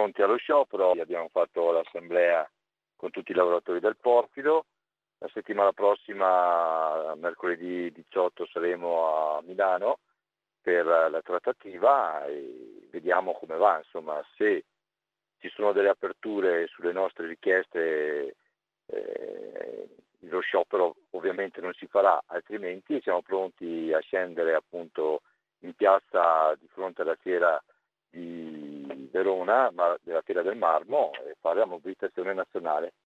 pronti allo sciopero, abbiamo fatto l'assemblea con tutti i lavoratori del Porfido. La settimana prossima, mercoledì 18, saremo a Milano per la trattativa e vediamo come va. Insomma, se ci sono delle aperture sulle nostre richieste, lo sciopero ovviamente non si farà, altrimenti siamo pronti a scendere appunto in piazza di fronte alla fiera di Verona, della Fiera del Marmo, e fare la mobilitazione nazionale.